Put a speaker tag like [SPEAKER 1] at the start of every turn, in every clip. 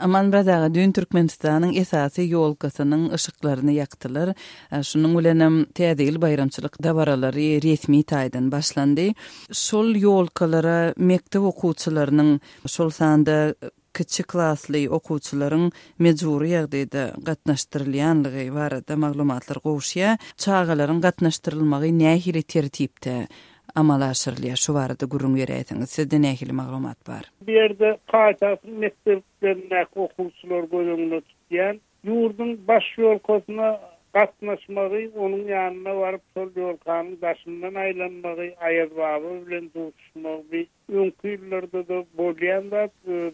[SPEAKER 1] Aman bradaga dün Türkmenistan'ın esasy ýolkasynyň ışıklaryny ýakdylar. Şunuň bilenem täze bayramçylyk dabaralary resmi taýdan başlandy. Şol ýolkalara mekdep okuwçylarynyň şol sanda kiçik klasly okuwçylaryň mejburi ýagdaýda gatnaşdyrylýanlygy barada maglumatlar gowşýa. Çağalaryň gatnaşdyrylmagy nähili tertipde amal aşyrylýar. Şu barada gurrun beräýsiňiz. Sizde nähili maglumat bar?
[SPEAKER 2] Bir yerde Kaýtasyň mekteplerine okuwçylar gözüňde tutýan, ýurdun baş ýolkasyna gatnaşmagy, onuň ýanyna baryp şol ýolkanyň başyndan aýlanmagy, aýazbaby bilen duşmagy, öňkü ýyllarda da bolýan da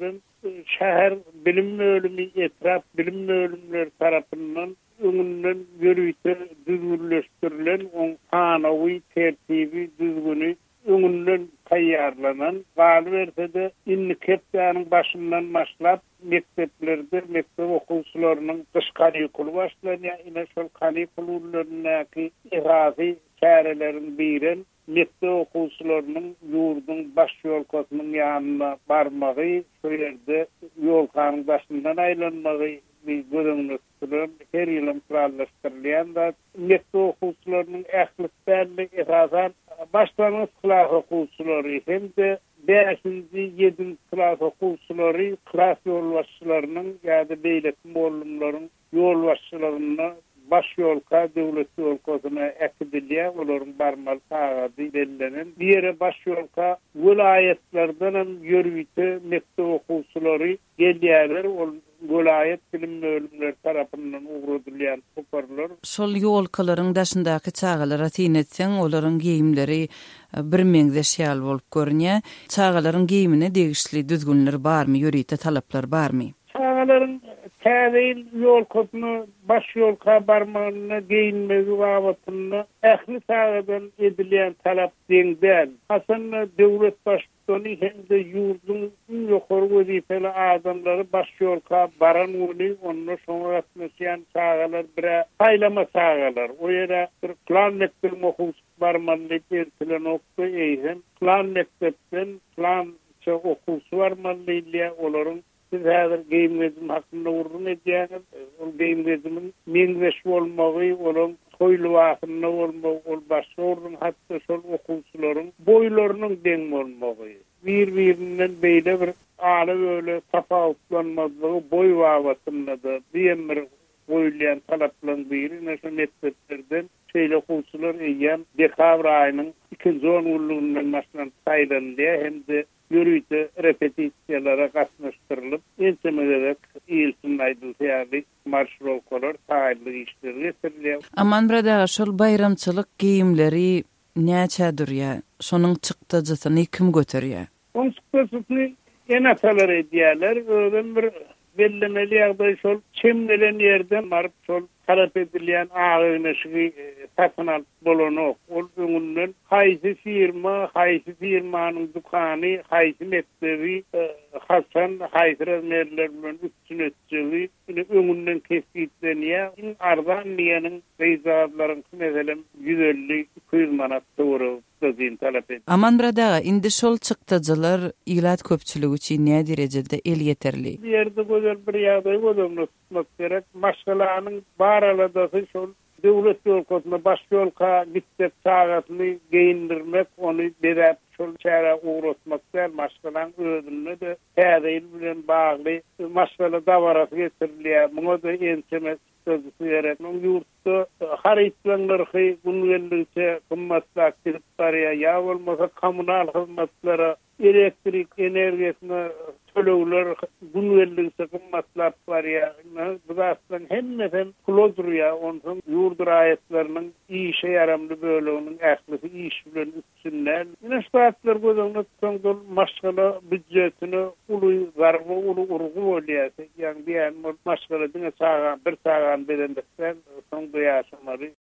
[SPEAKER 2] şäher bilim bölümi, etraf bilim bölümleri tarapyndan öňünden ýörüýte düzgünleşdirilen oň anawy tertibi düzgünü öňünden taýýarlanan, galy bersede inni kepdäniň başyndan başlap mekteplerde mektep okuwçylarynyň dyş kanikuly başlanýar. Ine şol kanikullarynyňky irazy çärelerini biren mektep okuwçylarynyň ýurdun baş ýolkasynyň ýanyna barmagy, şu ýerde ýolkanyň başyndan aýlanmagy gözüňde tutulan her ýylym kurallaşdyrylýan da mektep okuwçylarynyň ählislerle esasy başlangıç klas okuwçylary hem-de 5-nji 7-nji klas okuwçylary klas ýolbaşçylarynyň ýa-da beýlek muallimlaryň ýolbaşçylaryna baş ýolka döwlet ýolkasyna ekdilýär, olaryň barmal tagady bellänen. Diýere baş ýolka vilayetlerden ýörüýte mektep okuwçylary gelýärler, ol vilayet bilim bölümleri tarapyndan ugrudylýan hoparlar.
[SPEAKER 1] Şol ýolkalaryň daşyndaky çağalara tiýnetseň, olaryň giyimleri bir meňzeş ýal bolup görnýär. Çağalaryň giyimine degişli düzgünleri barmy, ýörüýte talaplar barmy?
[SPEAKER 2] Çağalaryň täzeýil ýolkasyny baş ýolka barmagyny giyinmegi wagtyny ähli çağadan edilýän talap deňden. Hasan döwlet başçylygy hem-de ýurdun ýokary wezifeli adamlary baş ýolka baran uly, onu şoňa gatnaşýan çağalar bir taýlama çağalar. O ýere bir plan mektep okuwçy barmanlyk ertilen okdy eýhen. Plan mektepden plan okuwçy barmanlyk olaryň siz häzir giyimlezim hakynda urgun edýäňiz. Ol giyimlezimin meňzeş bolmagy, olaryň toýly wagtyna bolmagy, ol başga urgun hatda şol okuwçylaryň boýlarynyň deň bolmagy. Bir-birinden beýle bir aly öyle tapawutlanmazygy boý wagtyna da diýen bir goýulýan talaplaryň biri näşe mekteplerden şeýle okuwçylar eýýän dekabr aýynyň 2-nji onurlugyndan başlan taýlandy hem-de ýörüýte repetisiýalara gatnaşdyrylyp, entemederek ýylsyn aýdylýardy, marşrowkalar, taýly işler getirilýär.
[SPEAKER 1] Aman brada, şol bayramçylyk giyimleri näçädir ýa? Şonuň çykdyjysyny kim göterýär?
[SPEAKER 2] Onuň çykdyjysyny enatalar edýärler, öňden bir bellemeli ýagdaý şol çemlenen ýerden baryp şol talap edilýän agynyşy satyn alyp bolanok. Ol öňünden haýsy firma, haýsy firmanyň dukany, haýsy mektebi, hasan, haýsy razmerler bilen üstün ötjeli, öňünden kesiplenýär. Ardan diýeniň reýzatlaryň meselem 150-200 manat dowry dözün talap edýär.
[SPEAKER 1] Aman brada, indi şol çykdyjylar ýylat köpçüligi üçin näme derejede el ýeterli?
[SPEAKER 2] Bir ýerde gözel bir ýagdaý gözlemle tutmak gerek. Maşgalanyň baraladaky şol döwlet ýolkasyna baş ýolka gitip çağatyny geyindirmek, ony berip şol çäre uğratmak der. Maşgalan özüne de täzeýil bilen bagly maşgala dabarasy getirilýär. Muňa da ensemek sözü gerek. Ýurtda harytlanlarhy güngellikçe kymmatly aktivit barýar, ýa bolmasa kommunal hyzmatlara, elektrik energiýasyna tölegler güngellikçe kymmatlar barýar. Bu aslında hemmeten kulodurya, onun ýurt raýatlarynyň işe yaramly böleginiň ählisi iş bilen üstünler. Ine ştatlar gözüňde tutsaň maşgala büdjetini uly garby, uly urgu bolýar. Ýani diýen maşgala diňe bir sagan berendikden soň duýaşmary